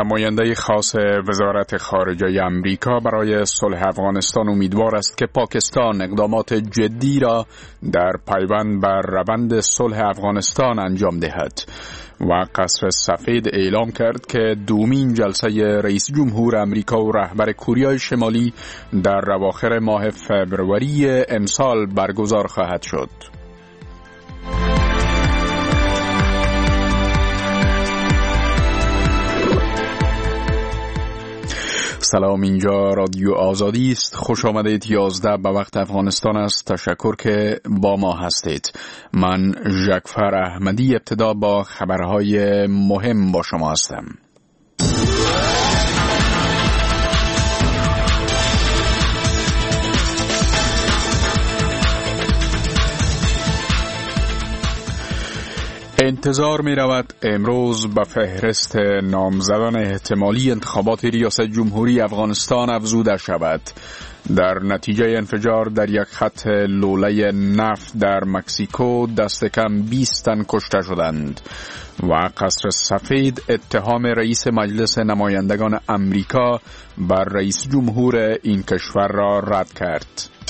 نماینده خاص وزارت خارجه آمریکا برای صلح افغانستان امیدوار است که پاکستان اقدامات جدی را در پیوند بر روند صلح افغانستان انجام دهد و قصر سفید اعلام کرد که دومین جلسه رئیس جمهور آمریکا و رهبر کره شمالی در اواخر ماه فوریه امسال برگزار خواهد شد. سلام، اینجا رادیو آزادی است. خوش آمدید. 11 به وقت افغانستان است. تشکر که با ما هستید. من ژکفر احمدی ابتدا با خبرهای مهم با شما هستم. انتظار می رود امروز به فهرست نامزدان احتمالی انتخابات ریاست جمهوری افغانستان افزوده شود. در نتیجه انفجار در یک خط لوله نفت در مکزیکو دست کم 20 تن کشته شدند و قصر سفید اتهام رئیس مجلس نمایندگان آمریکا بر رئیس جمهور این کشور را رد کرد.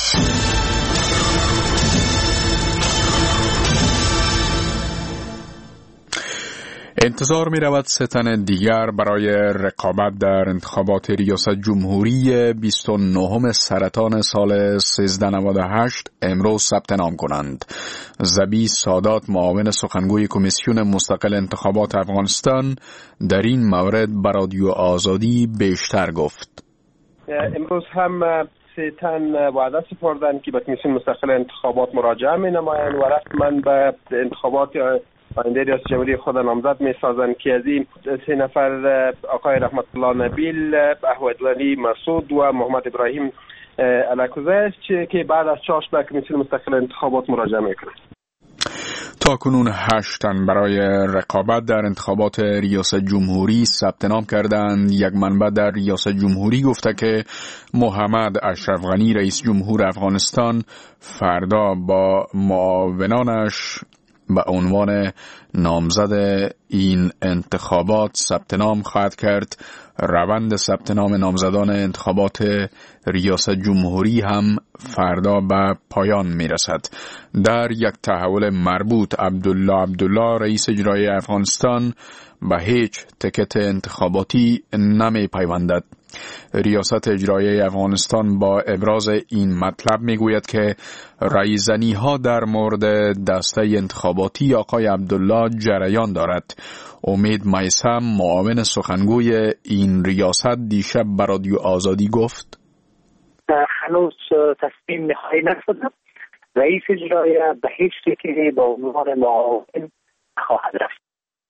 انتظار می رود 3 تن دیگر برای رقابت در انتخابات ریاست جمهوری 29 سرطان سال 1398 امروز ثبت نام کنند. ذبیح سادات، معاون سخنگوی کمیسیون مستقل انتخابات افغانستان، در این مورد به رادیو آزادی بیشتر گفت. امروز هم 3 تن وعده سپردن که به کمیسیون مستقل انتخابات مراجعه می نمایند و رسما به انتخابات آینده ریاست جمهوری خود نامزد می سازند که از این 3 نفر آقای رحمت الله نبیل، احمدولی مسعود و محمد ابراهیم الکوزه است که بعد از چاش به کمیسیون مستقل انتخابات مراجعه می کنند. تا کنون 8 تن برای رقابت در انتخابات ریاست جمهوری ثبت نام کردند. یک منبع در ریاست جمهوری گفته که محمد اشرف غنی رئیس جمهور افغانستان فردا با معاونانش به عنوان نامزد این انتخابات ثبت نام خواهد کرد. روند ثبت نام نامزدان انتخابات ریاست جمهوری هم فردا به پایان می رسد. در یک تحول مربوط عبدالله رئیس اجرایی افغانستان به هیچ تکت انتخاباتی نمی پیوندد. ریاست اجرایی افغانستان با ابراز این مطلب می گوید که رایزنی ها در مورد دسته انتخاباتی آقای عبدالله جریان دارد. امید میثم، معاون سخنگوی این ریاست، دیشب به رادیو آزادی گفت هنوز تصمیم نهایی نشده. رئیس اجرایی به هیچ شکلی با عنوان معاون خواهد رفت.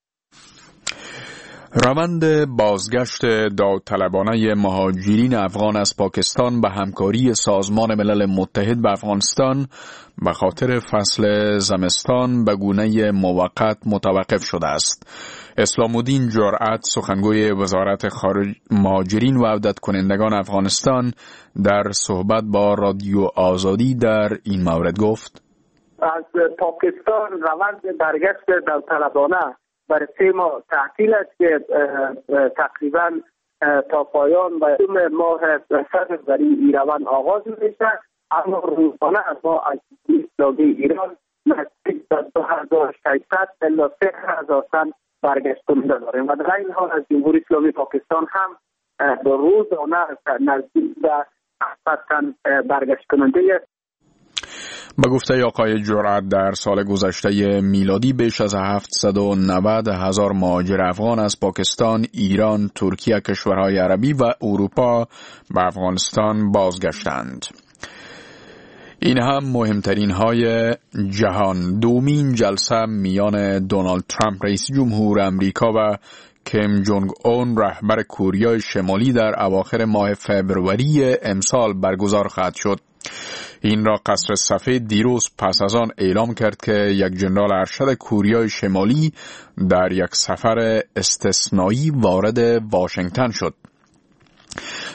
روند بازگشت داوطلبانه مهاجرین افغان از پاکستان به همکاری سازمان ملل متحد به افغانستان به خاطر فصل زمستان به گونه موقت متوقف شده است. اسلام الدین جرأت، سخنگوی وزارت مهاجرین و عودت کنندگان افغانستان، در صحبت با رادیو آزادی در این مورد گفت: از پاکستان روند برگشت داوطلبانه برای 3 ماه تعطیل است که تقریبا تا پایان و ماه فروری این روند آغاز میشه. اما روزانه ما از اسلامی ایران نزدیک به 2600 الی 3000 تن برگشت کننده داریم و در این حال از جمهوری اسلامی پاکستان هم به روزانه نزدیک به 700 تن برگشت کننده است. به گفته آقای جرأت در سال گذشته میلادی بیش از 790,000 مهاجر افغان از پاکستان، ایران، ترکیه، کشورهای عربی و اروپا به افغانستان بازگشتند. این هم مهمترین های جهان. دومین جلسه میان دونالد ترامپ رئیس جمهور آمریکا و کیم جونگ اون رهبر کره شمالی در اواخر ماه فوریه امسال برگزار خواهد شد. این را قصر سفید دیروز پس از آن اعلام کرد که یک ژنرال ارشد کره شمالی در یک سفر استثنایی وارد واشنگتن شد.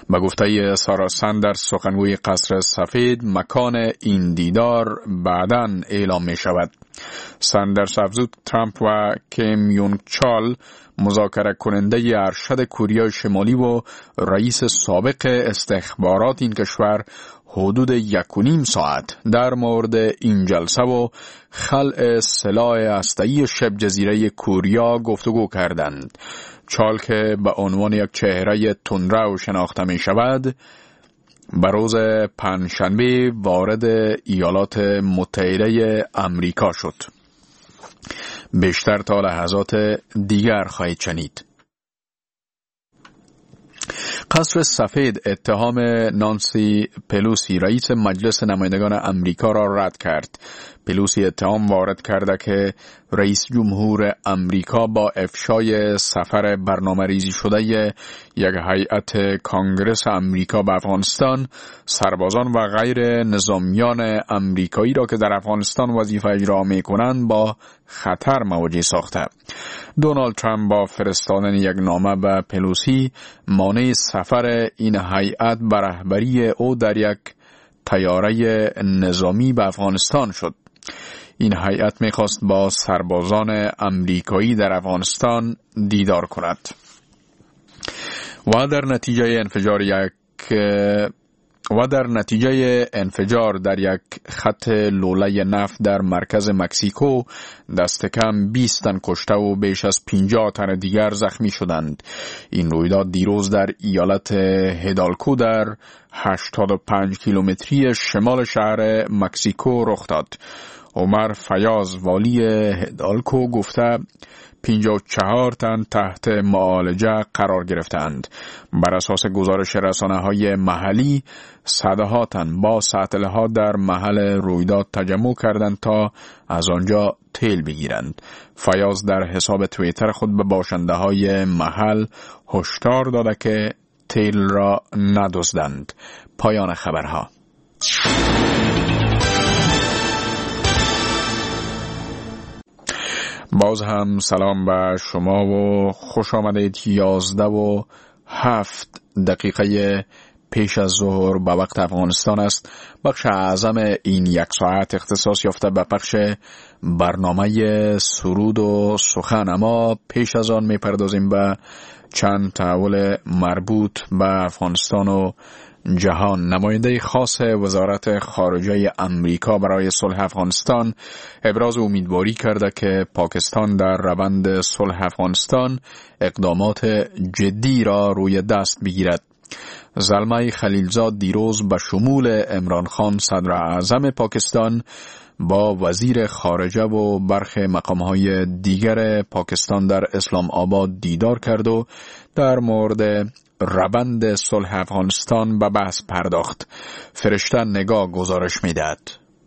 به گفته سارا سندرز سخنگوی قصر سفید، مکان این دیدار بعداً اعلام می شود. سندرز افزود ترامپ و کیم یونگ چال، مذاکره کننده ارشد کره شمالی و رئیس سابق استخبارات این کشور، حدود 1.5 ساعت در مورد این جلسه و خلع سلاح هسته‌ای شبه جزیره کوریا گفتگو کردند. چال که به عنوان یک چهره تندرو شناخته می شود، به روز پنجشنبه وارد ایالات متحده امریکا شد. بیشتر تا لحظات دیگر خواهید شنید. قصر سفید اتهام نانسی پلوسی رئیس مجلس نمایندگان امریکا را رد کرد. پلوسی اتهام وارد کرده که رئیس جمهور امریکا با افشای سفر برنامه‌ریزی شده یک هیئت کانگرس امریکا به افغانستان، سربازان و غیر نظامیان امریکایی را که در افغانستان وظیفه اجرا می‌کنند با خطر مواجه ساخته. دونالد ترامپ با فرستادن یک نامه به پلوسی مانع سفر این هیئت به رهبری او در یک طیاره نظامی به افغانستان شد. این هیئت می‌خواست با سربازان امریکایی در افغانستان دیدار کند و در نتیجه انفجار در یک خط لوله نفت در مرکز مکزیکو دست کم 20 تن کشته و بیش از 50 تن دیگر زخمی شدند. این رویداد دیروز در ایالت هیدالکو در 85 کیلومتری شمال شهر مکزیکو رخ داد. عمر فیاض والی هیدالکو گفته 54 تن تحت معالجه قرار گرفتند. بر اساس گزارش رسانه‌های محلی، صدها تن با سطل‌ها در محل رویداد تجمع کردند تا از آنجا تیل بگیرند. فیاض در حساب توییتر خود به باشنده‌های محل هشدار داده که تیل را ندزدند. پایان خبرها. باز هم سلام به شما و خوش آمدید. 11:07 پیش از ظهر به وقت افغانستان است. بخش اعظم این یک ساعت اختصاص یافته به پخش برنامه سرود و سخن، اما پیش از آن میپردازیم به چند تحول مربوط به افغانستان و جهان. نماینده خاص وزارت خارجه امریکا برای صلح افغانستان ابراز امیدواری کرده که پاکستان در روند صلح افغانستان اقدامات جدی را روی دست بگیرد. زلمه خلیلزاد دیروز به شمول عمران خان صدر اعظم پاکستان با وزیر خارجه و برخی مقامهای دیگر پاکستان در اسلام آباد دیدار کرد و در مورد روند صلح افغانستان به بحث پرداخت. فرشته نگاه گزارش می‌دهد.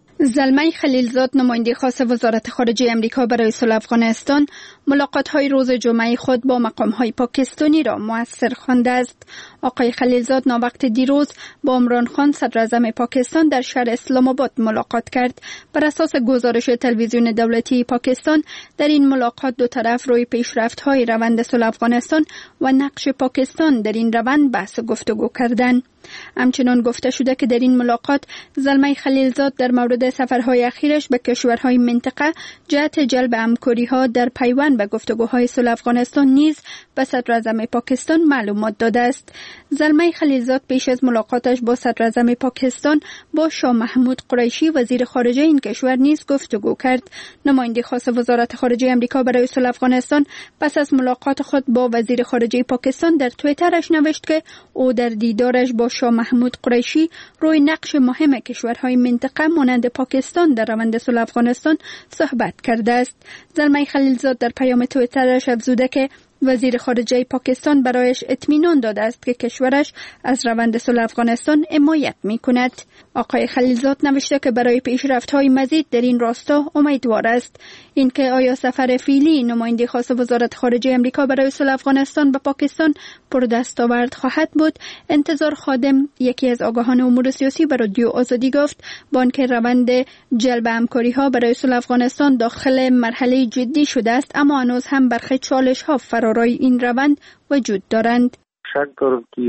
زلمه خلیلزاد نماینده خاص وزارت خارجه امریکا برای صلح افغانستان ملاقات‌های روز جمعه خود با مقام‌های پاکستانی را مؤثر خوانده است. آقای خلیلزاد ناوقت دیروز با عمران خان صدر اعظم پاکستان در شهر اسلام آباد ملاقات کرد. بر اساس گزارش تلویزیون دولتی پاکستان در این ملاقات دو طرف روی پیشرفت‌های روند صلح افغانستان و نقش پاکستان در این روند بحث گفتگو کردند. همچنان گفته شده که در این ملاقات زلمه خلیلزاد در مورد سفرهای اخیرش به کشورهای منطقه جهت جلب همکاری‌ها در پیوند به گفتگوهای صلح افغانستان نیز به صدر اعظم پاکستان معلومات داده است. زلمه خلیلزاد پیش از ملاقاتش با صدر اعظم پاکستان با شاه محمود قریشی وزیر خارجه این کشور نیز گفتگو کرد. نماینده خاص وزارت خارجه امریکا برای صلح افغانستان پس از ملاقات خود با وزیر خارجه پاکستان در توییترش نوشت که او در دیدارش با شاه محمود قریشی روی نقش مهم کشورهای منطقه مانند پاکستان در روند صلح افغانستان صحبت کرده است. زلمه خلیلزاد در پیام توییترش افزوده که وزیر خارجه پاکستان برایش اطمینان داده است که کشورش از روند صلح افغانستان حمایت می‌کند. آقای خلیلزاد نوشته که برای پیشرفت‌های مزید در این راستا امیدوار است. اینکه آیا سفر فعلی نماینده خاص وزارت خارجه امریکا برای صلح افغانستان به پاکستان پردستاورد خواهد بود، انتظار خادم، یکی از آگاهان امور سیاسی، به رادیو آزادی گفت با آنکه روند جلب همکاری‌ها برای صلح افغانستان داخل مرحله جدی شده است، اما هنوز هم برخی چالش‌ها فرارای این روند وجود دارند. شک دارم که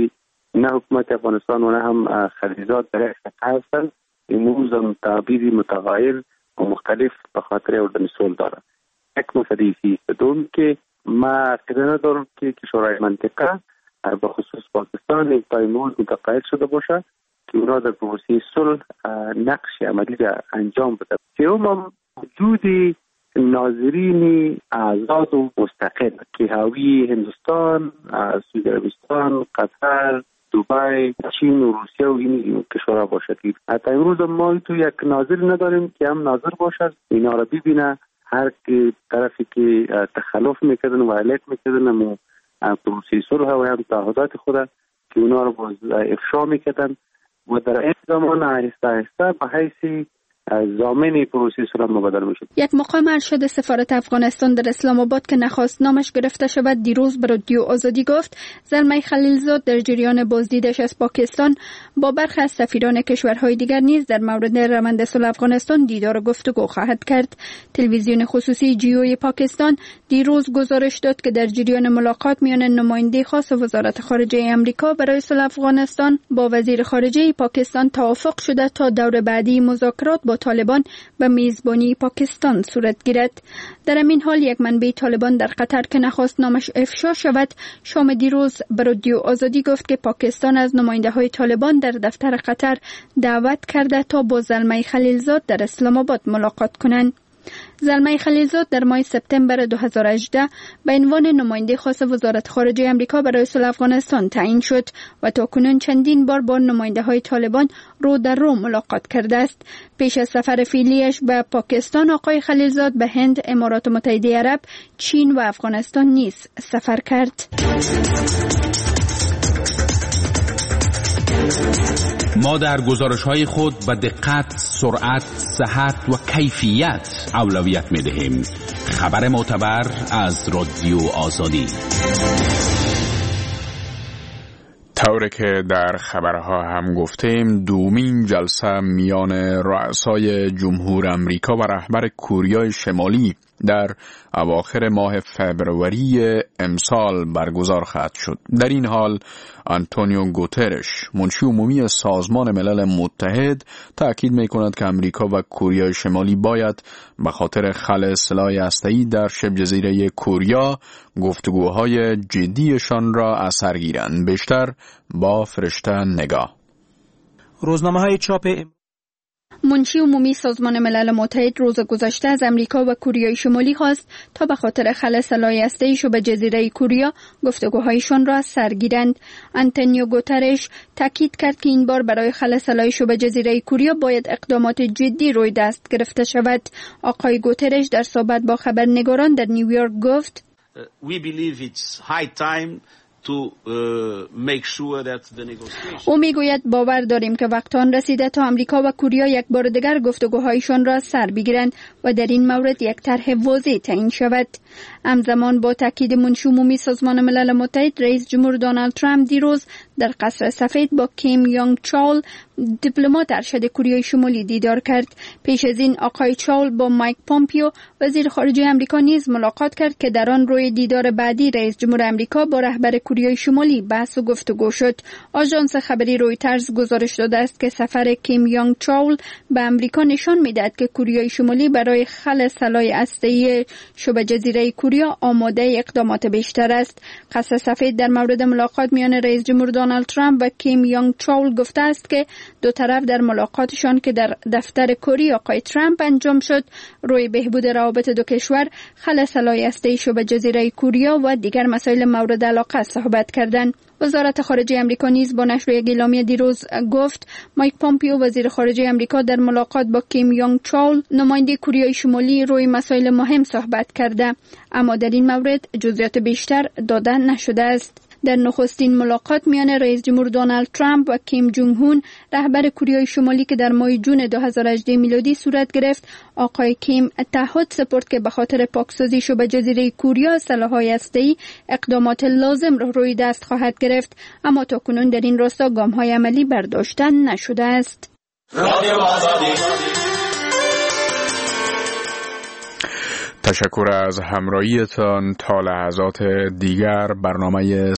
نه حکومت افغانستان و نه هم خلیلزاد در خطر هستند. امروز هم تعبیری متغیر و مختلف به خاطر اردن صلح دارد. یک مفدیسی دوم که ما عقیده ندارم که شورای منطقه به خصوص پاکستان تا امروز متقاعد شده باشه که اونا در پروسه صلح نقش عملی را انجام بده. سوم هم وجود ناظرین آزاد و مستقل که حاوی هندوستان، سعودی عربستان، قطر، دبی، چین و روسیه و این کشورها باشد. حتی امروز ما تو یک ناظر نداریم که هم ناظر باشد اینا را ببینه. هر طرفی که تخلف میکردن و علیت میکردن هم پروسه صلح و هم تعهدات خود که اونا رو باز افشا میکردن و در این زمان آهسته آهسته به حیث ضامن پروسه صلح مبادله میشد. یک مقام ارشد سفارت افغانستان در اسلام آباد که نخواست نامش گرفته شود دیروز به رادیو آزادی گفت زلمه خلیلزاد در جریان بازدیدش از پاکستان با برخی از سفیران کشورهای دیگر نیز در مورد روند صلح افغانستان دیدار و گفتگو خواهد کرد. تلویزیون خصوصی جیوی پاکستان دیروز گزارش داد که در جریان ملاقات میان نماینده خاص وزارت خارجه امریکا برای صلح افغانستان با وزیر خارجه پاکستان توافق شده تا دور بعدی مذاکرات با طالبان به میزبانی پاکستان صورت گیرد. در همین حال یک منبع طالبان در قطر که نخواست نامش افشا شود شام دیروز به رادیو آزادی گفت که پاکستان از نماینده های طالبان در دفتر قطر دعوت کرده تا با زلمه خلیلزاد در اسلام آباد ملاقات کنند. زلمه خلیلزاد در ماه سپتامبر 2018 به عنوان نماینده خاص وزارت خارجه امریکا برای صلح افغانستان تعیین شد و تاکنون چندین بار با نماینده های طالبان رو در رو ملاقات کرده است. پیش از سفر فعلیش به پاکستان آقای خلیلزاد به هند، امارات متحده عرب، چین و افغانستان نیز سفر کرد. ما در گزارش‌های خود به دقت، سرعت، صحت و کیفیت اولویت می‌دهیم. خبر معتبر از رادیو آزادی. طوری که در خبرها هم گفتیم دومین جلسه میان رؤسای جمهور امریکا و رهبر کره شمالی در اواخر ماه فبروری امسال برگزار خواهد شد. در این حال آنتونیو گوترش منشی عمومی سازمان ملل متحد تأکید می‌کند که امریکا و کره شمالی باید به خاطر خلع سلاح هسته‌ای در شبه جزیره کره گفتگوهای جدیشان را اثر گیرند. بیشتر با فرشته نگاه. روزنامه‌های چاپ منشی عمومی سازمان ملل متحد روز گذشته از امریکا و کره شمالی خواست تا به خاطر خلع سلاح هسته‌ای شبه جزیره کره گفتگوهایشان را سرگیرند. آنتونیو گوترش تاکید کرد که این بار برای خلع سلاح شبه جزیره کره باید اقدامات جدی روی دست گرفته شود. آقای گوترش در صحبت با خبرنگاران در نیویورک گفت We believe it's high time to make sure that the negotiations. او میگوید باور داریم که وقت آن رسیده تا امریکا و کره یک بار دیگر گفتگوهایشان را سر بگیرند و در این مورد یک طرح واضح تعیین شود. همزمان با تاکید منشی عمومی سازمان ملل متحد رئیس جمهور دونالد ترامپ دیروز در قصر سفید با کیم یونگ چول دیپلمات ارشد کره شمالی دیدار کرد. پیش از این آقای چول با مایک پومپیو وزیر خارجه امریکا نیز ملاقات کرد که در آن روی دیدار بعدی رئیس جمهور امریکا با رهبر کره شمالی بحث و گفتگو شد. آژانس خبری رویترز گزارش داده است که سفر کیم یونگ چول به امریکا نشان می‌دهد که کره شمالی برای خلع سلاح هسته‌ای شبه جزیره کره آماده اقدامات بیشتر است. قصر سفید در مورد ملاقات میان رئیس جمهور دونالد ترامپ و کیم یونگ چول گفته است که دو طرف در ملاقاتشان که در دفتر کره آقای ترامپ انجام شد روی بهبود روابط دو کشور، خلع سلاح هسته‌ای شبه جزیره کره و دیگر مسائل مورد علاقه صحبت کردند. وزارت خارجه امریکا نیز با نشر یک اعلامیه دیروز گفت مایک پومپیو وزیر خارجه امریکا در ملاقات با کیم یونگ چول نماینده کره شمالی روی مسائل مهم صحبت کرده، اما در این مورد جزئیات بیشتر داده نشده است. در نخستین ملاقات میان رئیس جمهور دونالد ترامپ و کیم جونگ هون رهبر کره شمالی که در ماه جون 2018 میلادی صورت گرفت، آقای کیم تعهد سپرد که به خاطر پاکسازی شبه جزیره کره سلاح‌های هسته‌ای اقدامات لازم را روی دست خواهد گرفت، اما تاکنون در این راستا گام‌های عملی برداشته نشده است. تشکر از همراهیتان. تا لحظات دیگر برنامه